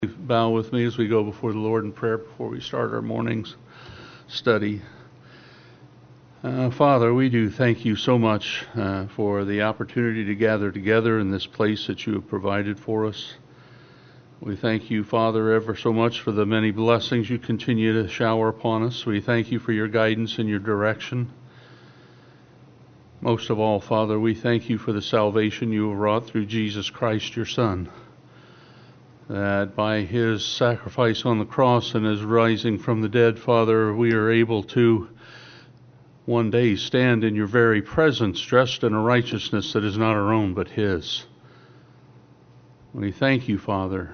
Bow with me as we go before the Lord in prayer before we start our morning's study. Father, we do thank you so much for the opportunity to gather together in this place that you have provided for us. We thank you, Father, ever so much for the many blessings you continue to shower upon us. We thank you for your guidance and your direction. Most of all, Father, we thank you for the salvation you have wrought through Jesus Christ, your Son. That by his sacrifice on the cross and his rising from the dead, Father, we are able to one day stand in your very presence, dressed in a righteousness that is not our own, but his. We thank you, Father.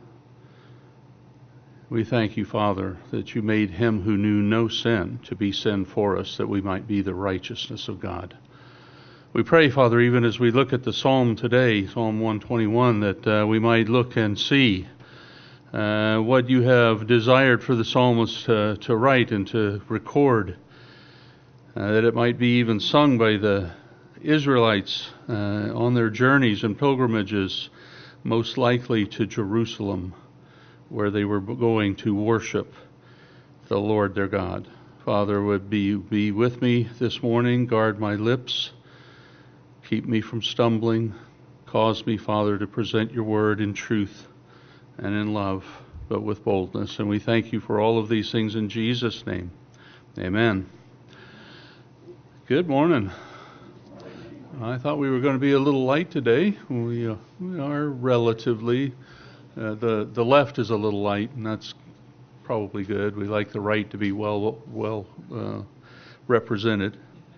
We thank you, Father, that you made him who knew no sin to be sin for us, that we might be the righteousness of God. We pray, Father, even as we look at the psalm today, Psalm 121, that we might look and see what you have desired for the psalmist to write and to record, that it might be even sung by the Israelites on their journeys and pilgrimages, most likely to Jerusalem, where they were going to worship the Lord their God. Father, would be with me this morning, guard my lips. Keep me from stumbling. Cause me, Father, to present your word in truth and in love, but with boldness. And we thank you for all of these things in Jesus' name. Amen. Good morning. I thought we were going to be a little light today. We are relatively, the left is a little light, and that's probably good. We like the right to be well represented.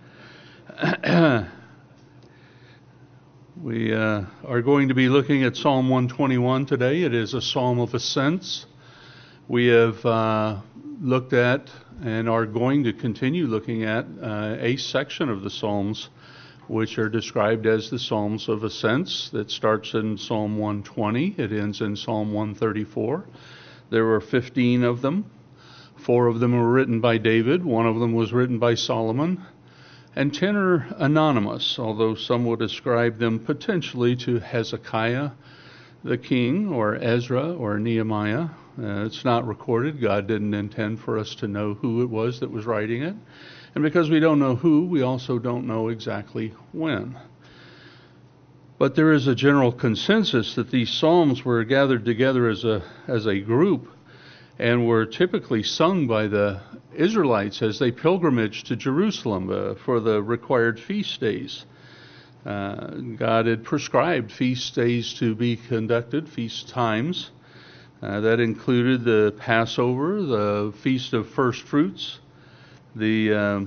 We are going to be looking at Psalm 121 today. It is a psalm of ascents. We have looked at and are going to continue looking at a section of the Psalms which are described as the Psalms of Ascents. That starts in Psalm 120. It ends in Psalm 134. There were 15 of them. 4 of them were written by David. 1 of them was written by Solomon. And 10 are anonymous, although some would ascribe them potentially to Hezekiah, the king, or Ezra, or Nehemiah. It's not recorded. God didn't intend for us to know who it was that was writing it. And because we don't know who, we also don't know exactly when. But there is a general consensus that these psalms were gathered together as a group and were typically sung by the Israelites as they pilgrimaged to Jerusalem for the required feast days. God had prescribed feast days to be conducted, feast times. That included the Passover, the Feast of First Fruits, the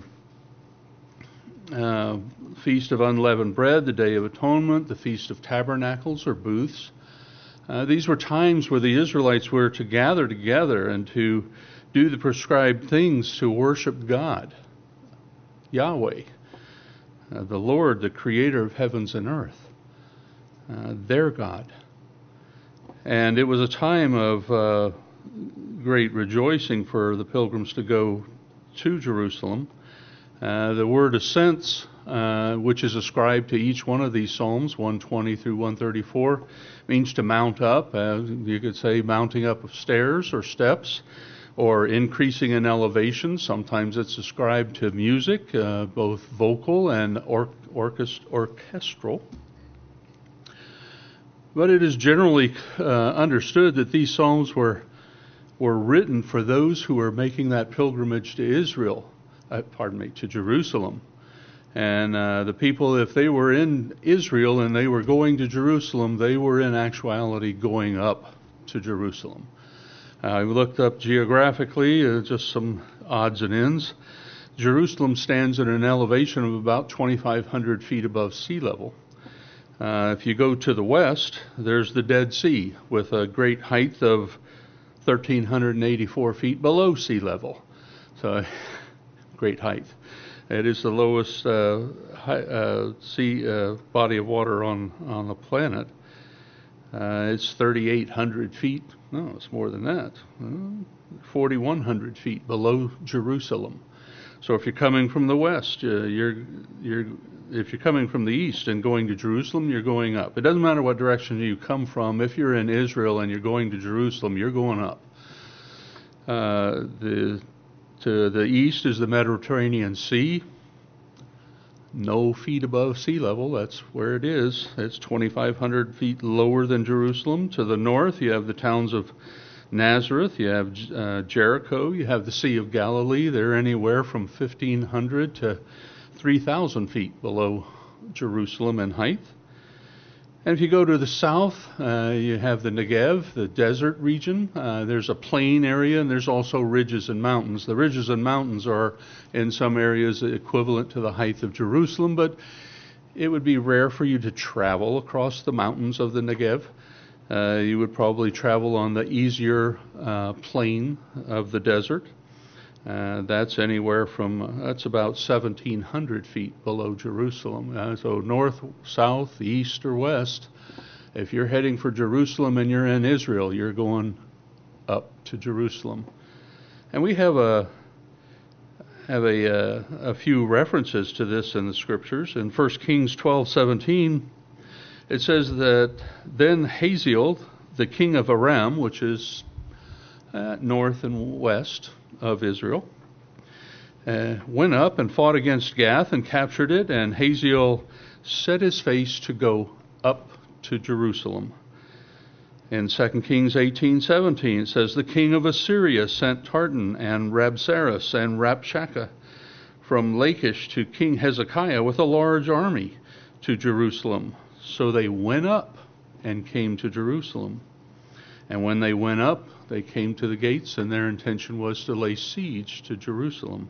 Feast of Unleavened Bread, the Day of Atonement, the Feast of Tabernacles or Booths. These were times where the Israelites were to gather together and to do the prescribed things to worship God, Yahweh, the Lord, the creator of heavens and earth, their God. And it was a time of great rejoicing for the pilgrims to go to Jerusalem. The word ascents, which is ascribed to each one of these psalms, 120 through 134, means to mount up. You could say mounting up of stairs or steps, or increasing in elevation. Sometimes it's ascribed to music, both vocal and orchestral. But it is generally understood that these psalms were written for those who were making that pilgrimage to Jerusalem. And the people, if they were in Israel and they were going to Jerusalem, they were in actuality going up to Jerusalem. I looked up geographically, just some odds and ends. Jerusalem stands at an elevation of about 2,500 feet above sea level. If you go to the west, there's the Dead Sea with a great height of 1,384 feet below sea level. So, great height. It is the lowest sea body of water on the planet. It's 3,800 feet. No, it's more than that. 4,100 feet below Jerusalem. So if you're coming from the west, if you're coming from the east and going to Jerusalem, you're going up. It doesn't matter what direction you come from. If you're in Israel and you're going to Jerusalem, you're going up. To the east is the Mediterranean Sea. No feet above sea level. That's where it is. It's 2,500 feet lower than Jerusalem. To the north, you have the towns of Nazareth. You have Jericho. You have the Sea of Galilee. They're anywhere from 1,500 to 3,000 feet below Jerusalem in height. And if you go to the south, you have the Negev, the desert region. There's a plain area, and there's also ridges and mountains. The ridges and mountains are, in some areas, equivalent to the height of Jerusalem, but it would be rare for you to travel across the mountains of the Negev. You would probably travel on the easier plain of the desert. That's about 1,700 feet below Jerusalem. So north, south, east, or west, if you're heading for Jerusalem and you're in Israel, you're going up to Jerusalem. And we have a few references to this in the scriptures. In 1 Kings 12:17, it says that then Hazael, the king of Aram, which is north and west of Israel, went up and fought against Gath and captured it, and Hazael set his face to go up to Jerusalem. In 2 Kings 18:17 it says, the king of Assyria sent Tartan and Rabsaris and Rabshakeh from Lachish to King Hezekiah with a large army to Jerusalem. So they went up and came to Jerusalem. And when they went up, they came to the gates, and their intention was to lay siege to Jerusalem.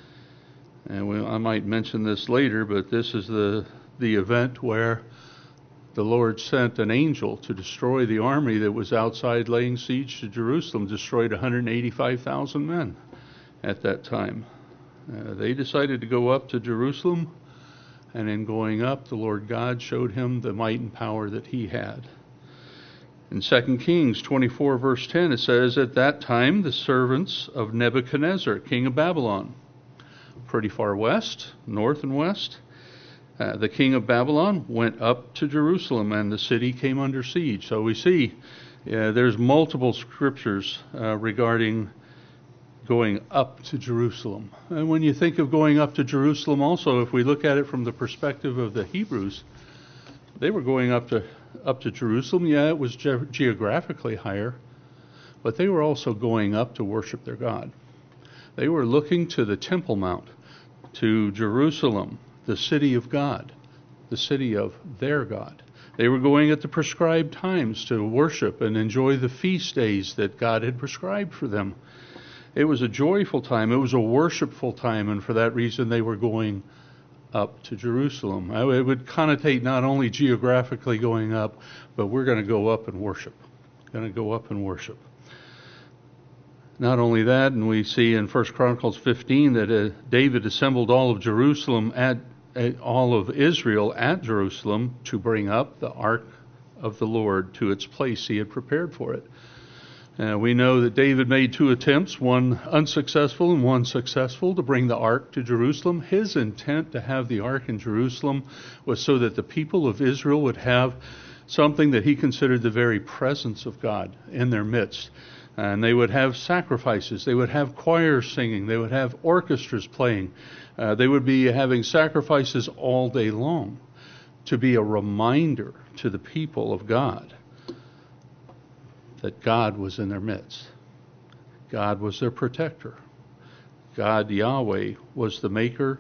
And I might mention this later, but this is the event where the Lord sent an angel to destroy the army that was outside laying siege to Jerusalem, destroyed 185,000 men at that time. They decided to go up to Jerusalem, and in going up, the Lord God showed him the might and power that he had. In 2 Kings 24, verse 10, it says, at that time the servants of Nebuchadnezzar, king of Babylon, pretty far west, north and west, the king of Babylon went up to Jerusalem, and the city came under siege. So we see there's multiple scriptures regarding going up to Jerusalem. And when you think of going up to Jerusalem also, if we look at it from the perspective of the Hebrews, they were going up to Jerusalem. Yeah, it was geographically higher, but they were also going up to worship their God. They were looking to the Temple Mount, to Jerusalem, the city of God, the city of their God. They were going at the prescribed times to worship and enjoy the feast days that God had prescribed for them. It was a joyful time. It was a worshipful time, and for that reason they were going up to Jerusalem. It would connotate not only geographically going up, but we're going to go up and worship. Going to go up and worship. Not only that, and we see in 1 Chronicles 15 that David assembled all of Jerusalem all of Israel at Jerusalem to bring up the ark of the Lord to its place he had prepared for it. We know that David made 2 attempts, one unsuccessful and one successful, to bring the ark to Jerusalem. His intent to have the ark in Jerusalem was so that the people of Israel would have something that he considered the very presence of God in their midst. And they would have sacrifices, they would have choirs singing, they would have orchestras playing. They would be having sacrifices all day long to be a reminder to the people of God that God was in their midst. God was their protector. God, Yahweh, was the maker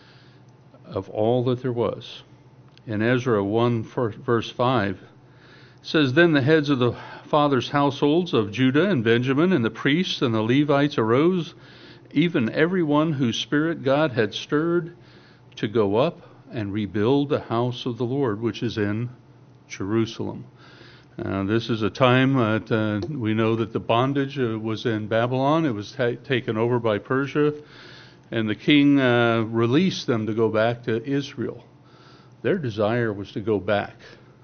of all that there was. In Ezra 1, verse 5, it says, then the heads of the fathers' households of Judah and Benjamin and the priests and the Levites arose, even everyone whose spirit God had stirred to go up and rebuild the house of the Lord, which is in Jerusalem. This is a time that we know that the bondage was in Babylon. It was taken over by Persia, and the king released them to go back to Israel. Their desire was to go back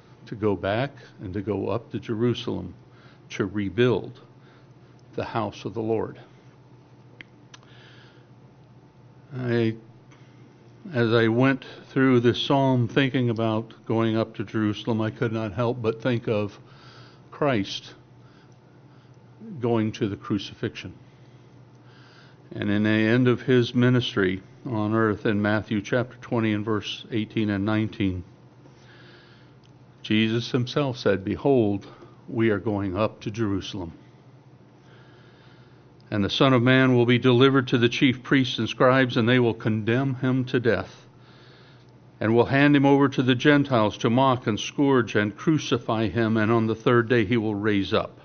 and to go up to Jerusalem to rebuild the house of the Lord. As I went through this psalm thinking about going up to Jerusalem, I could not help but think of Christ going to the crucifixion. And in the end of his ministry on earth in Matthew chapter 20 and verse 18 and 19, Jesus himself said, "Behold, we are going up to Jerusalem. And the Son of Man will be delivered to the chief priests and scribes, and they will condemn him to death, and will hand him over to the Gentiles to mock and scourge and crucify him, and on the third day he will raise up."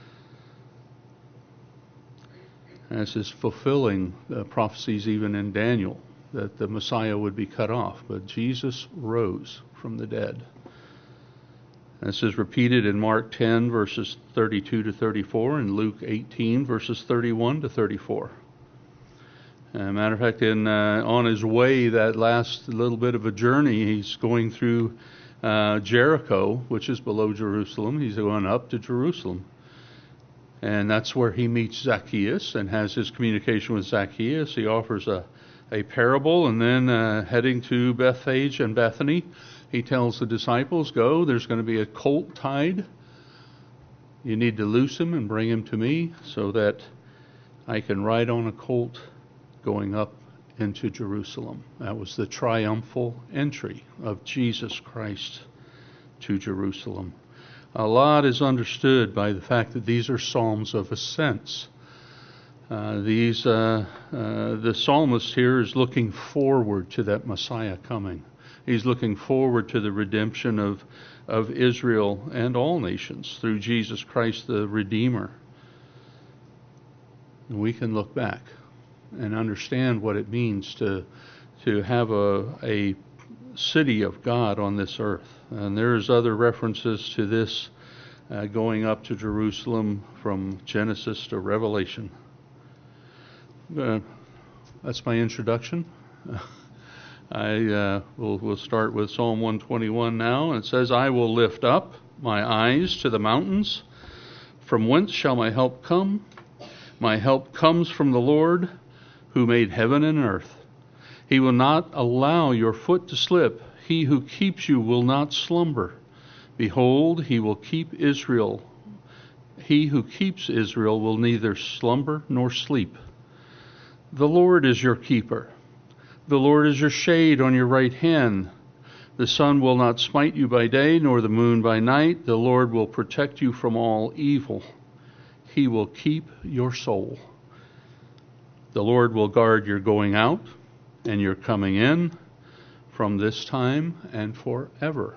This is fulfilling the prophecies even in Daniel, that the Messiah would be cut off. But Jesus rose from the dead. This is repeated in Mark 10, verses 32 to 34, and Luke 18, verses 31 to 34. Matter of fact, on his way, that last little bit of a journey, he's going through Jericho, which is below Jerusalem. He's going up to Jerusalem. And that's where he meets Zacchaeus and has his communication with Zacchaeus. He offers a parable, and then heading to Bethphage and Bethany, he tells the disciples, "Go, there's going to be a colt tied. You need to loose him and bring him to me so that I can ride on a colt going up into Jerusalem." That was the triumphal entry of Jesus Christ to Jerusalem. A lot is understood by the fact that these are psalms of ascents. The psalmist here is looking forward to that Messiah coming. He's looking forward to the redemption of Israel and all nations through Jesus Christ the Redeemer. And we can look back and understand what it means to have a city of God on this earth. And there's other references to this going up to Jerusalem from Genesis to Revelation. That's my introduction. We'll start with Psalm 121 now. It says, "I will lift up my eyes to the mountains. From whence shall my help come? My help comes from the Lord, who made heaven and earth. He will not allow your foot to slip. He who keeps you will not slumber. Behold, he will keep Israel. He who keeps Israel will neither slumber nor sleep. The Lord is your keeper. The Lord is your shade on your right hand. The sun will not smite you by day, nor the moon by night. The Lord will protect you from all evil. He will keep your soul. The Lord will guard your going out and your coming in from this time and forever."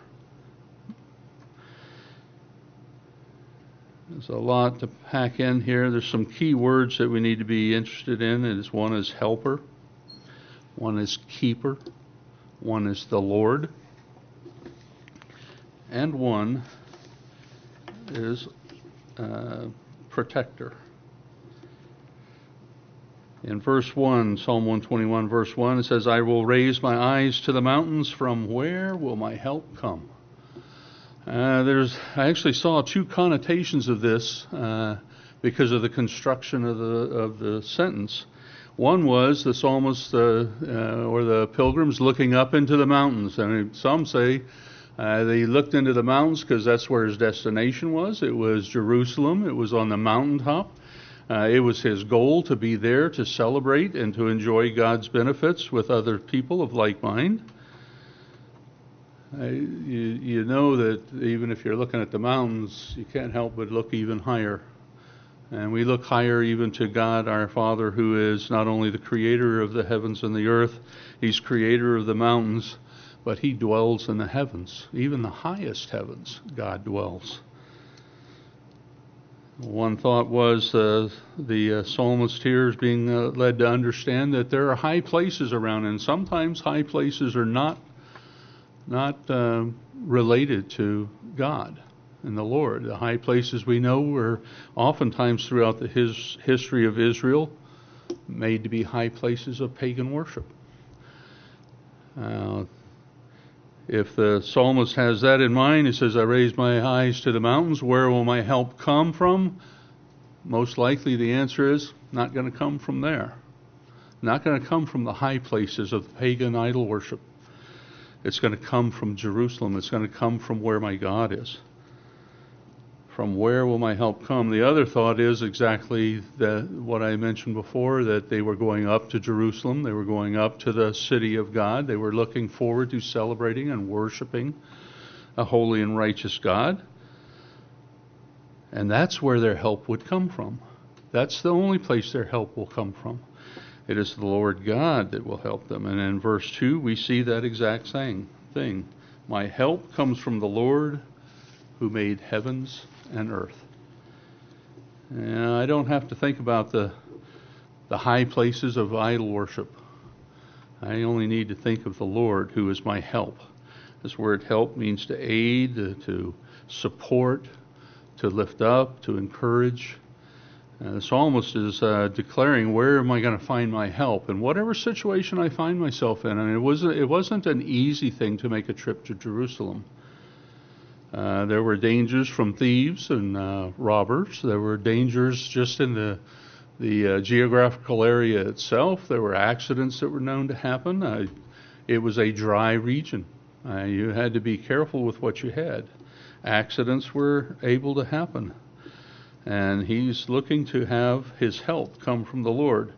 There's a lot to pack in here. There's some key words that we need to be interested in. One is helper. One is keeper. One is the Lord. And one is protector. In verse 1, Psalm 121, verse 1, it says, "I will raise my eyes to the mountains. From where will my help come?" I actually saw two connotations of this because of the construction of the sentence. One was the psalmist or the pilgrims looking up into the mountains. And some say they looked into the mountains because that's where his destination was. It was Jerusalem. It was on the mountaintop. It was his goal to be there to celebrate and to enjoy God's benefits with other people of like mind. You know that even if you're looking at the mountains, you can't help but look even higher. And we look higher even to God, our Father, who is not only the creator of the heavens and the earth, he's creator of the mountains, but he dwells in the heavens. Even the highest heavens, God dwells. One thought was the psalmist here is being led to understand that there are high places around, and sometimes high places are not related to God and the Lord. The high places we know were oftentimes throughout the history of Israel made to be high places of pagan worship. If the psalmist has that in mind, he says, "I raise my eyes to the mountains. Where will my help come from?" Most likely the answer is not going to come from there. Not going to come from the high places of pagan idol worship. It's going to come from Jerusalem. It's going to come from where my God is. From where will my help come? The other thought is exactly what I mentioned before, that they were going up to Jerusalem. They were going up to the city of God. They were looking forward to celebrating and worshiping a holy and righteous God. And that's where their help would come from. That's the only place their help will come from. It is the Lord God that will help them. And in verse 2, we see that exact same thing. My help comes from the Lord who made heavens and earth. And I don't have to think about the high places of idol worship. I only need to think of the Lord who is my help. This word help means to aid, to support, to lift up, to encourage. The psalmist is declaring, where am I going to find my help? In whatever situation I find myself in. And it wasn't an easy thing to make a trip to Jerusalem. There were dangers from thieves and robbers. There were dangers just in the geographical area itself. There were accidents that were known to happen. It was a dry region. You had to be careful with what you had. Accidents were able to happen. And he's looking to have his help come from the Lord.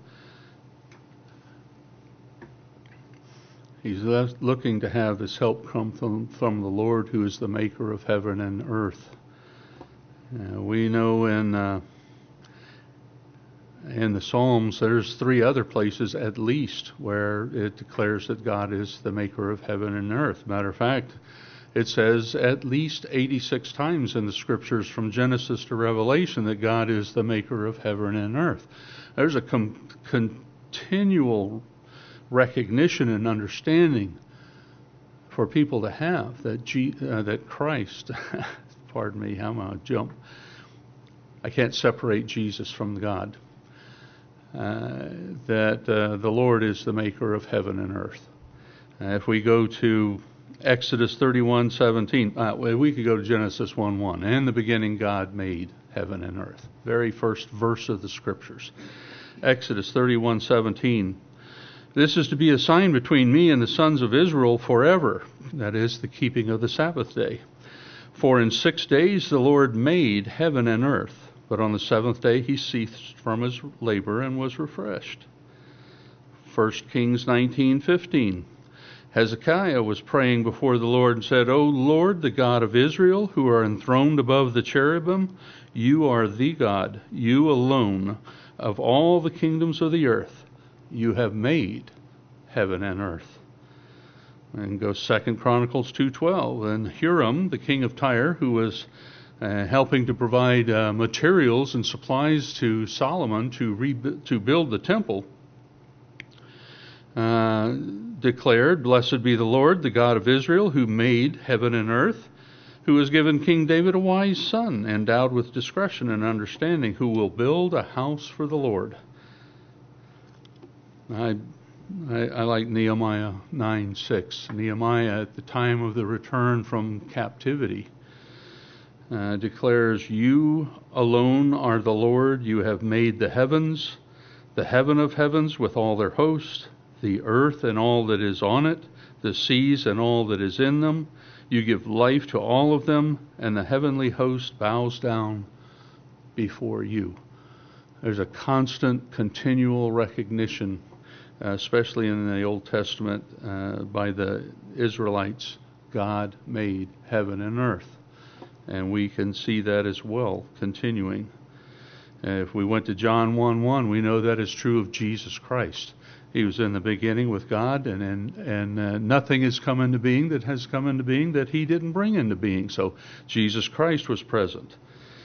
He's looking to have his help come from the Lord who is the maker of heaven and earth. We know in the Psalms there's 3 other places at least where it declares that God is the maker of heaven and earth. Matter of fact, it says at least 86 times in the scriptures from Genesis to Revelation that God is the maker of heaven and earth. There's a continual recognition and understanding for people to have that Christ, pardon me, I'm going to jump. I can't separate Jesus from God. That the Lord is the maker of heaven and earth. If we go to Exodus 31:17. We could go to Genesis 1:1. In the beginning, God made heaven and earth. Very first verse of the scriptures. Exodus 31:17. This is to be a sign between me and the sons of Israel forever. That is the keeping of the Sabbath day. For in 6 days the Lord made heaven and earth, but on the 7th day he ceased from his labor and was refreshed. 1 Kings 19:15. Hezekiah was praying before the Lord and said, O Lord, the God of Israel, who are enthroned above the cherubim, you are the God, you alone, of all the kingdoms of the earth. You have made heaven and earth. And go 2 Chronicles 2:12. And Hiram, the king of Tyre, who was helping to provide materials and supplies to Solomon to build the temple, declared, Blessed be the Lord, the God of Israel, who made heaven and earth, who has given King David a wise son, endowed with discretion and understanding, who will build a house for the Lord. I like Nehemiah 9:6. Nehemiah, at the time of the return from captivity, declares, You alone are the Lord. You have made the heavens, the heaven of heavens with all their host, the earth and all that is on it, the seas and all that is in them. You give life to all of them, and the heavenly host bows down before you. There's a constant, continual recognition, especially in the Old Testament, by the Israelites. God made heaven and earth. And we can see that as well, continuing. If we went to John 1:1, we know that is true of Jesus Christ. He was in the beginning with God, and nothing has come into being that he didn't bring into being. So Jesus Christ was present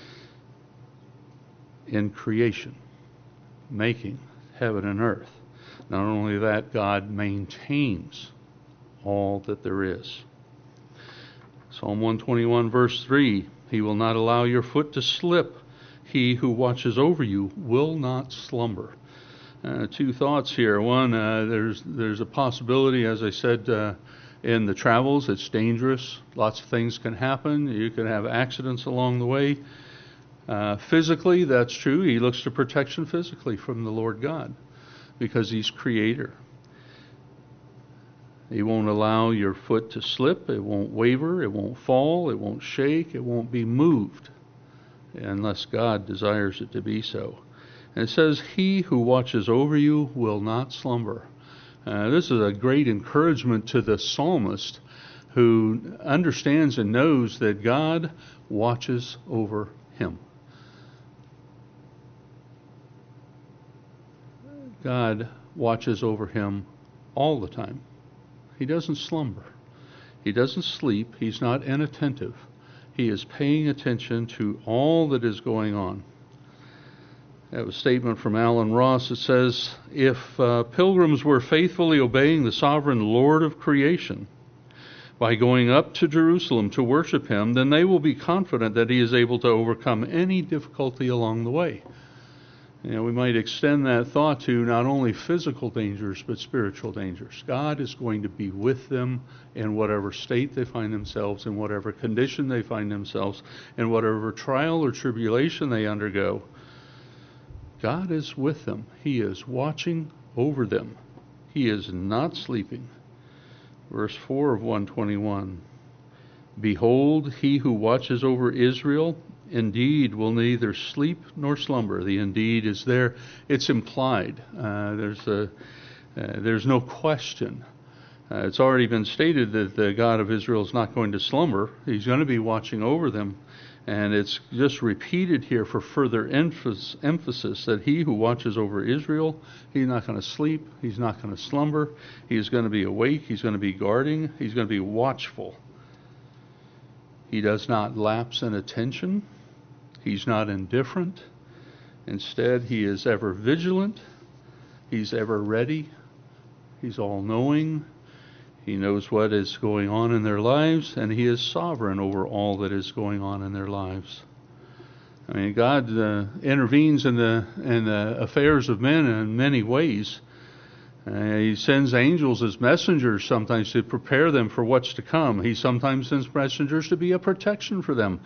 in creation, making heaven and earth. Not only that, God maintains all that there is. Psalm 121 verse 3, He will not allow your foot to slip. He who watches over you will not slumber. 2 thoughts here. One, there's a possibility, as I said, in the travels, it's dangerous. Lots of things can happen. You can have accidents along the way. Physically, that's true. He looks to protection physically from the Lord God. because He's Creator. He won't allow your foot to slip. It won't waver. It won't fall. It won't shake. It won't be moved unless God desires it to be so. And it says, He who watches over you will not slumber. This is a great encouragement to the psalmist who understands and knows that God watches over him. God watches over him all the time. He doesn't slumber. He doesn't sleep. He's not inattentive. He is paying attention to all that is going on. I have a statement from Alan Ross. It says, if pilgrims were faithfully obeying the sovereign Lord of creation by going up to Jerusalem to worship Him, then they will be confident that He is able to overcome any difficulty along the way. We might extend that thought to not only physical dangers, but spiritual dangers. God is going to be with them in whatever state they find themselves, in whatever condition they find themselves, in whatever trial or tribulation they undergo. God is with them. He is watching over them. He is not sleeping. Verse 4 of 121. Behold, He who watches over Israel indeed will neither sleep nor slumber. The indeed is there. It's implied. There's no question. It's already been stated that the God of Israel is not going to slumber. He's going to be watching over them. And it's just repeated here for further emphasis that He who watches over Israel, He's not going to sleep. He's not going to slumber. He's going to be awake. He's going to be guarding. He's going to be watchful. He does not lapse in attention. He's not indifferent. Instead, He is ever vigilant. He's ever ready. He's all-knowing. He knows what is going on in their lives, and He is sovereign over all that is going on in their lives. I mean, God intervenes in the affairs of men in many ways. He sends angels as messengers sometimes to prepare them for what's to come. He sometimes sends messengers to be a protection for them.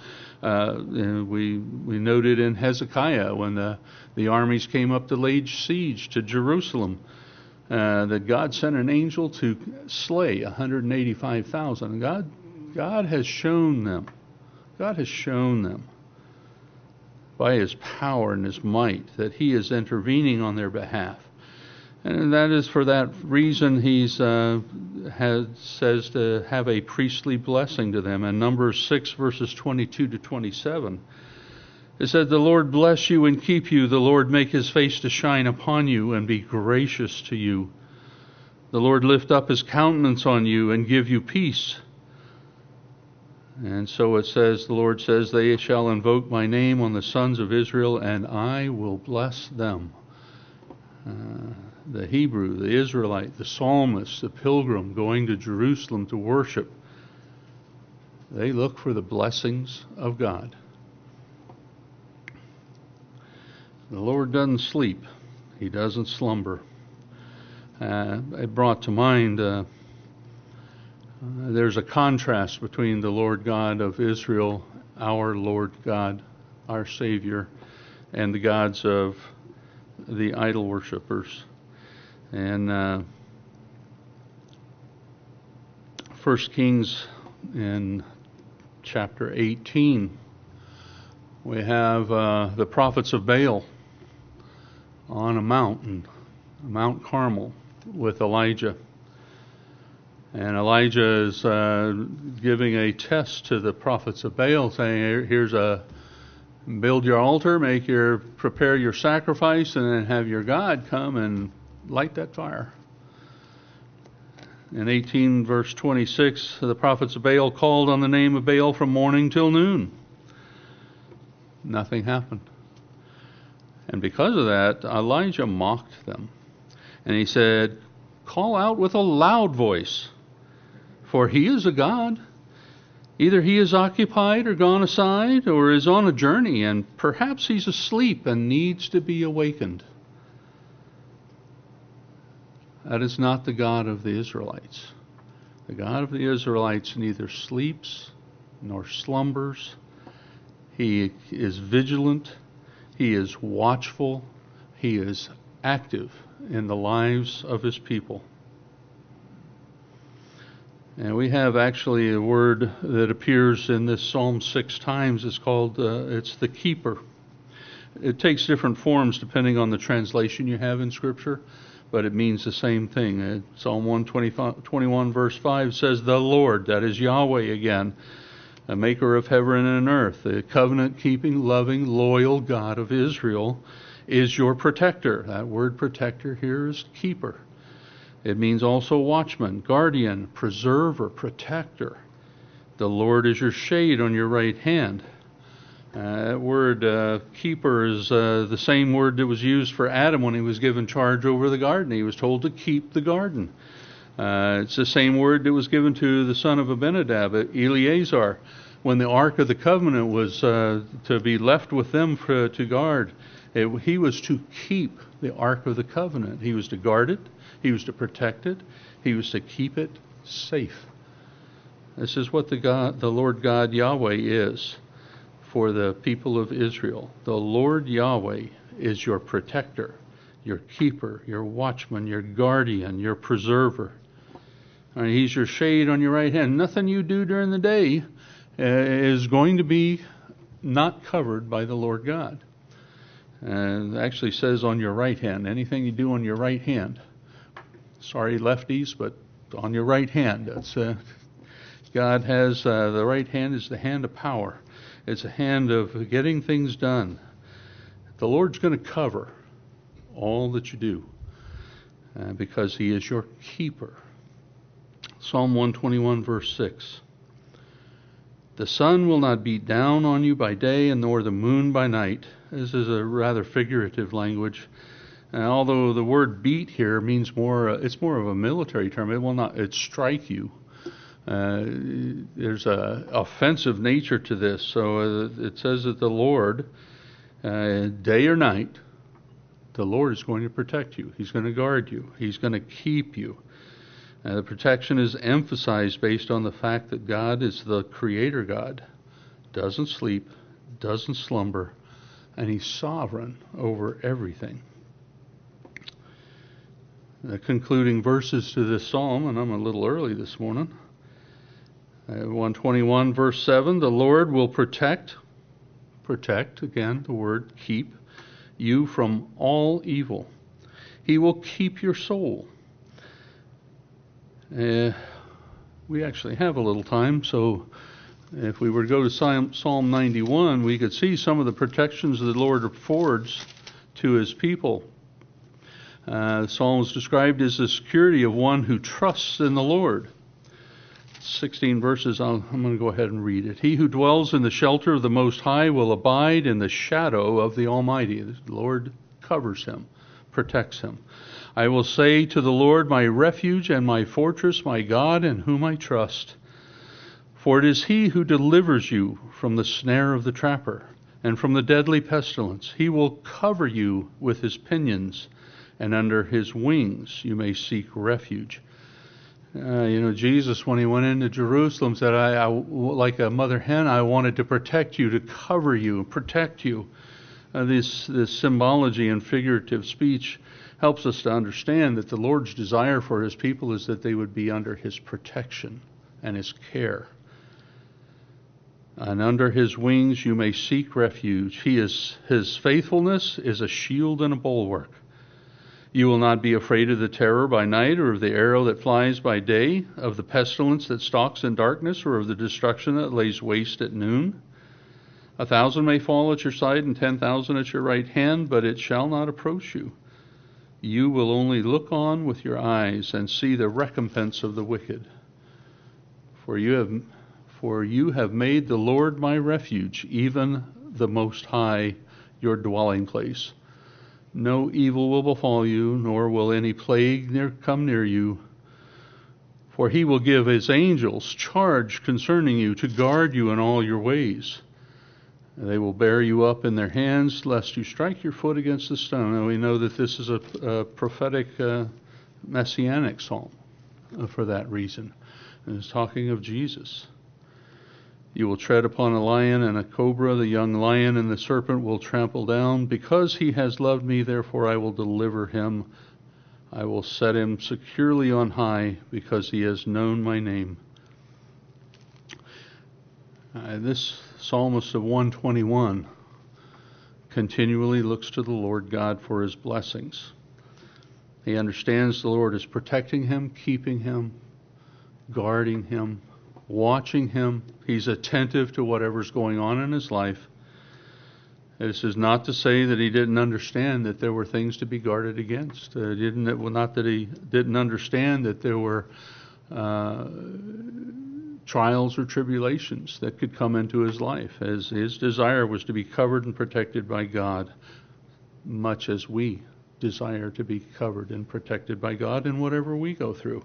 We noted in Hezekiah when the armies came up to lay siege to Jerusalem, that God sent an angel to slay 185,000. God has shown them. God has shown them by His power and His might that He is intervening on their behalf. And that is for that reason He says to have a priestly blessing to them. In Numbers 6, verses 22 to 27, it said, the Lord bless you and keep you. The Lord make His face to shine upon you and be gracious to you. The Lord lift up His countenance on you and give you peace. And so it says, the Lord says, they shall invoke my name on the sons of Israel, and I will bless them. The Hebrew, the Israelite, the psalmist, the pilgrim going to Jerusalem to worship, they look for the blessings of God. The Lord doesn't sleep. He doesn't slumber. It brought to mind there's a contrast between the Lord God of Israel, our Lord God, our Savior, and the gods of the idol worshippers. And 1 Kings in chapter 18, we have the prophets of Baal on a mountain, Mount Carmel, with Elijah. And Elijah is giving a test to the prophets of Baal, saying, here's build your altar, prepare your sacrifice, and then have your God come and light that fire. In 18 verse 26, the prophets of Baal called on the name of Baal from morning till noon. Nothing happened. And because of that, Elijah mocked them. And he said, call out with a loud voice, for he is a God. Either he is occupied or gone aside, or is on a journey, and perhaps he's asleep and needs to be awakened. That is not the God of the Israelites. The God of the Israelites neither sleeps nor slumbers. He is vigilant. He is watchful. He is active in the lives of his people. And we have actually a word that appears in this Psalm 6 times. It's called, it's the keeper. It takes different forms depending on the translation you have in Scripture, but it means the same thing. Psalm 121 verse 5 says, the Lord, that is Yahweh again, the maker of heaven and earth, the covenant-keeping, loving, loyal God of Israel, is your protector. That word protector here is keeper. It means also watchman, guardian, preserver, protector. The Lord is your shade on your right hand. That word keeper is the same word that was used for Adam when he was given charge over the garden. He was told to keep the garden. It's the same word that was given to the son of Abinadab, Eleazar, when the Ark of the Covenant was to be left with them to guard. He was to keep the Ark of the Covenant. He was to guard it. He was to protect it. He was to keep it safe. This is what the Lord God Yahweh is for the people of Israel. The Lord Yahweh is your protector, your keeper, your watchman, your guardian, your preserver. And he's your shade on your right hand. Nothing you do during the day is going to be not covered by the Lord God. And it actually says on your right hand. Anything you do on your right hand. Sorry, lefties, but on your right hand. That's God has the right hand is the hand of power. It's a hand of getting things done. The Lord's going to cover all that you do because He is your keeper. Psalm 121, verse 6. The sun will not beat down on you by day, and nor the moon by night. This is a rather figurative language. Although the word beat here means more, it's more of a military term. It will not, it strike you. There's a offensive nature to this. So it says that the Lord, day or night, the Lord is going to protect you. He's going to guard you. He's going to keep you. The protection is emphasized based on the fact that God is the creator God, doesn't sleep, doesn't slumber, and He's sovereign over everything. The concluding verses to this psalm, and I'm a little early this morning. 121 verse 7, the Lord will protect, again the word keep, you from all evil. He will keep your soul. We actually have a little time, so if we were to go to Psalm 91, we could see some of the protections the Lord affords to His people. The psalm is described as the security of one who trusts in the Lord. 16 verses, I'm going to go ahead and read it. He who dwells in the shelter of the Most High will abide in the shadow of the Almighty. The Lord covers him, protects him. I will say to the Lord, my refuge and my fortress, my God in whom I trust. For it is He who delivers you from the snare of the trapper and from the deadly pestilence. He will cover you with His pinions, and under His wings you may seek refuge. Jesus, when He went into Jerusalem, said, I like a mother hen, I wanted to protect you, to cover you, protect you. This symbology and figurative speech helps us to understand that the Lord's desire for His people is that they would be under His protection and His care. And under His wings you may seek refuge. His faithfulness is a shield and a bulwark. You will not be afraid of the terror by night, or of the arrow that flies by day, of the pestilence that stalks in darkness, or of the destruction that lays waste at noon. 1,000 may fall at your side and 10,000 at your right hand, but it shall not approach you. You will only look on with your eyes and see the recompense of the wicked. For you have made the Lord my refuge, even the Most High your dwelling place. No evil will befall you, nor will any plague come near you. For He will give His angels charge concerning you, to guard you in all your ways. They will bear you up in their hands, lest you strike your foot against a stone. And we know that this is a prophetic messianic psalm for that reason. And it's talking of Jesus. You will tread upon a lion and a cobra, the young lion and the serpent will trample down. Because he has loved me, therefore I will deliver him. I will set him securely on high, because he has known my name. This psalmist of 121 continually looks to the Lord God for his blessings. He understands the Lord is protecting him, keeping him, guarding him, watching him. He's attentive to whatever's going on in his life. This is not to say that he didn't understand that there were things to be guarded against. Not that he didn't understand that there were trials or tribulations that could come into his life, as his desire was to be covered and protected by God, much as we desire to be covered and protected by God in whatever we go through.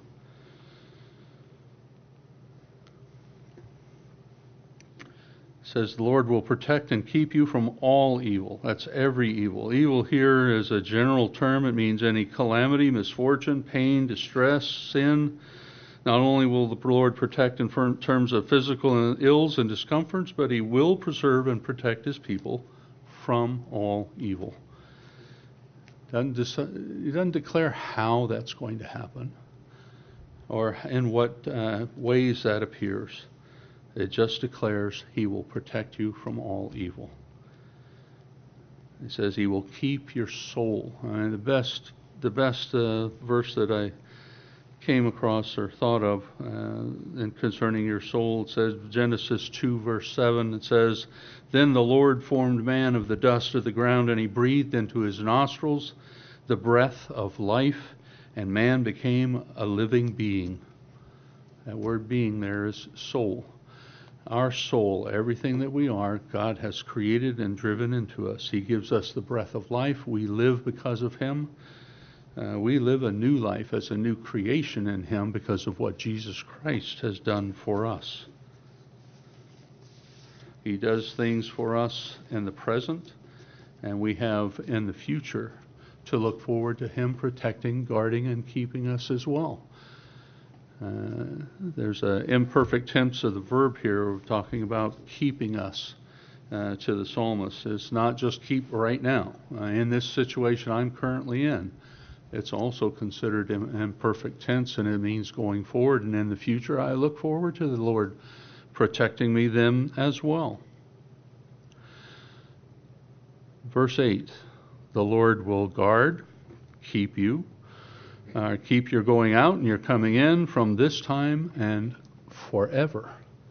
It says the Lord will protect and keep you from all evil. That's every evil. Evil here is a general term. It means any calamity, misfortune, pain, distress, sin. Not only will the Lord protect in terms of physical ills and discomforts, but he will preserve and protect his people from all evil. He doesn't declare how that's going to happen or in what ways that appears. It just declares he will protect you from all evil. It says he will keep your soul. The best verse that I came across or thought of in concerning your soul, it says Genesis 2 verse 7, it says, "Then the Lord formed man of the dust of the ground, and he breathed into his nostrils the breath of life, and man became a living being." That word being there is soul. Our soul, everything that we are, God has created and driven into us. He gives us the breath of life. We live because of him. We live a new life as a new creation in him because of what Jesus Christ has done for us. He does things for us in the present, and we have in the future to look forward to him protecting, guarding, and keeping us as well. There's an imperfect tense of the verb here. We're talking about keeping us to the psalmist. It's not just keep right now. In this situation I'm currently in, it's also considered imperfect tense, and it means going forward. And in the future, I look forward to the Lord protecting me then as well. Verse 8, the Lord will guard, keep you, keep your going out and your coming in from this time and forever.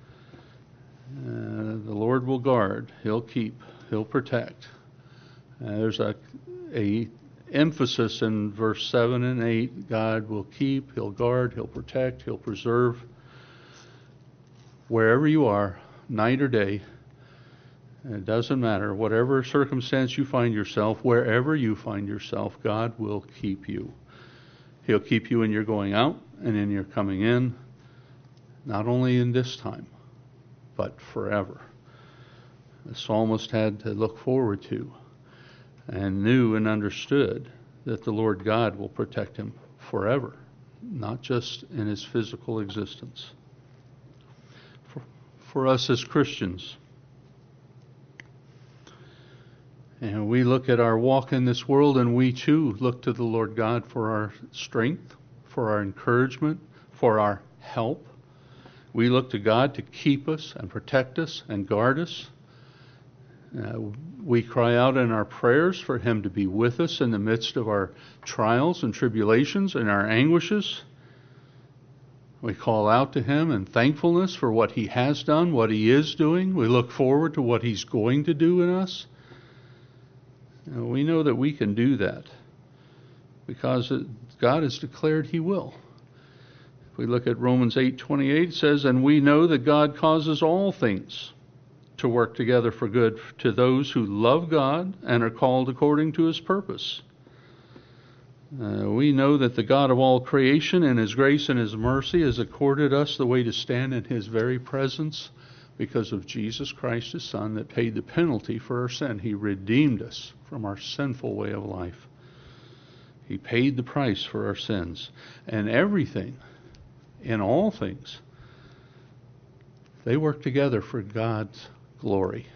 The Lord will guard, he'll keep, he'll protect. There's a emphasis in verse 7 and 8. God will keep, he'll guard, he'll protect, he'll preserve. Wherever you are, night or day, it doesn't matter. Whatever circumstance you find yourself, wherever you find yourself, God will keep you. He'll keep you in your going out and in your coming in, not only in this time, but forever. The psalmist had to look forward to and knew and understood that the Lord God will protect him forever, not just in his physical existence. For us as Christians, and we look at our walk in this world, and we too look to the Lord God for our strength, for our encouragement, for our help. We look to God to keep us and protect us and guard us. We cry out in our prayers for him to be with us in the midst of our trials and tribulations and our anguishes. We call out to him in thankfulness for what he has done, what he is doing. We look forward to what he's going to do in us. We know that we can do that because God has declared he will. If we look at Romans 8:28, it says, "And we know that God causes all things to work together for good to those who love God and are called according to his purpose." We know that the God of all creation in his grace and his mercy has accorded us the way to stand in his very presence because of Jesus Christ, his Son, that paid the penalty for our sin. He redeemed us from our sinful way of life. He paid the price for our sins. And everything, in all things, They work together for God's glory.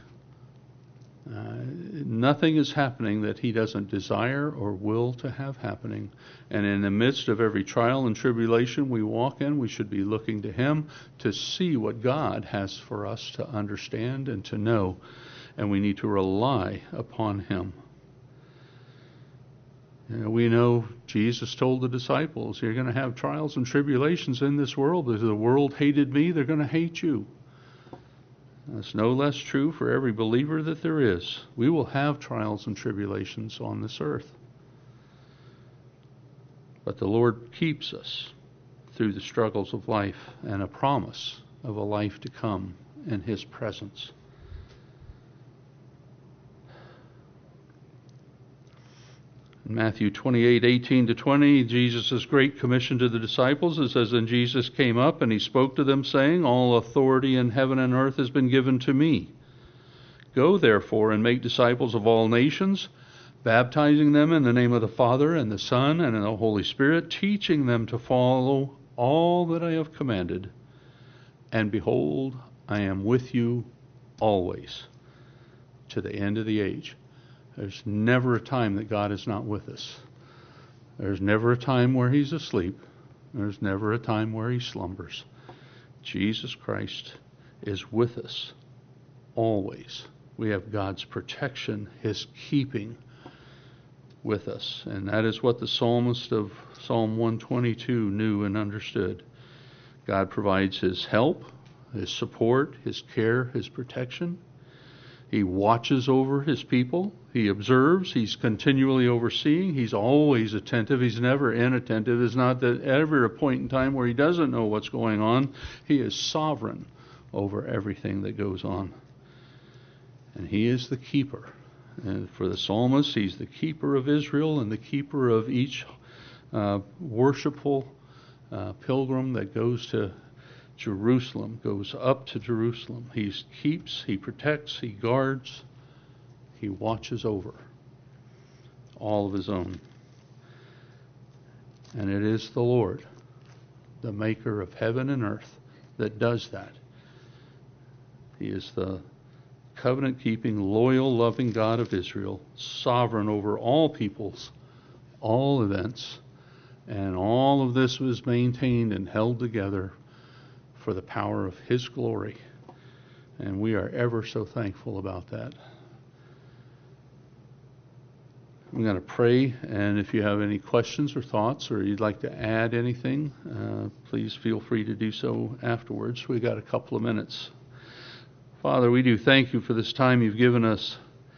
Nothing is happening that he doesn't desire or will to have happening. And in the midst of every trial and tribulation we walk in, we should be looking to him to see what God has for us to understand and to know. And we need to rely upon him. We know Jesus told the disciples, you're going to have trials and tribulations in this world. If the world hated me, they're going to hate you. That's no less true for every believer that there is. We will have trials and tribulations on this earth. But the Lord keeps us through the struggles of life and a promise of a life to come in his presence. In Matthew 28:18-20, Jesus' great commission to the disciples, it says, and Jesus came up and he spoke to them, saying, all authority in heaven and earth has been given to me. Go therefore and make disciples of all nations, baptizing them in the name of the Father and the Son and in the Holy Spirit, teaching them to follow all that I have commanded. And behold, I am with you always to the end of the age. There's never a time that God is not with us. There's never a time where he's asleep. There's never a time where he slumbers. Jesus Christ is with us always. We have God's protection, his keeping with us. And that is what the psalmist of Psalm 122 knew and understood. God provides his help, his support, his care, his protection. He watches over his people. He observes. He's continually overseeing. He's always attentive. He's never inattentive. There's not ever a point in time where he doesn't know what's going on. He is sovereign over everything that goes on. And he is the keeper. And for the psalmist, he's the keeper of Israel and the keeper of each worshipful pilgrim that goes to Jerusalem, goes up to Jerusalem. He keeps, he protects, he guards, he watches over all of his own. And it is the Lord, the maker of heaven and earth, that does that. He is the covenant-keeping, loyal, loving God of Israel, sovereign over all peoples, all events, and all of this was maintained and held together for the power of his glory. And we are ever so thankful about that. I'm going to pray, and if you have any questions or thoughts, or you'd like to add anything, please feel free to do so afterwards. We've got a couple of minutes. Father, we do thank you for this time you've given us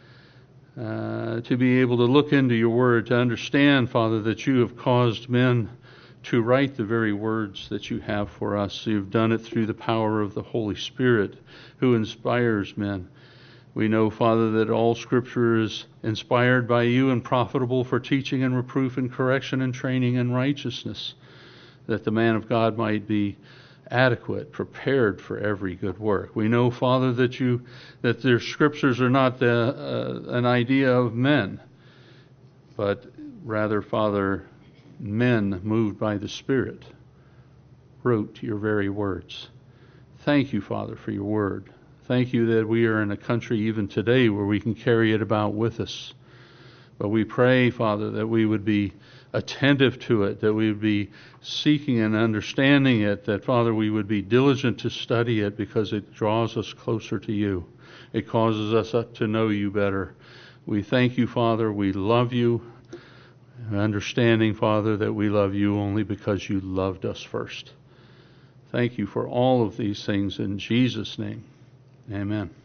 to be able to look into your word, to understand, Father, that you have caused men to write the very words that you have for us. You've done it through the power of the Holy Spirit who inspires men. We know, Father, that all Scripture is inspired by you and profitable for teaching and reproof and correction and training in righteousness, that the man of God might be adequate, prepared for every good work. We know, Father, that their Scriptures are not an idea of men, but rather, Father, men moved by the Spirit wrote your very words. Thank you, Father, for your word. Thank you that we are in a country even today where we can carry it about with us. But we pray, Father, that we would be attentive to it, that we would be seeking and understanding it, that, Father, we would be diligent to study it because it draws us closer to you. It causes us to know you better. We thank you, Father. We love you. Understanding, Father, that we love you only because you loved us first. Thank you for all of these things in Jesus' name. Amen.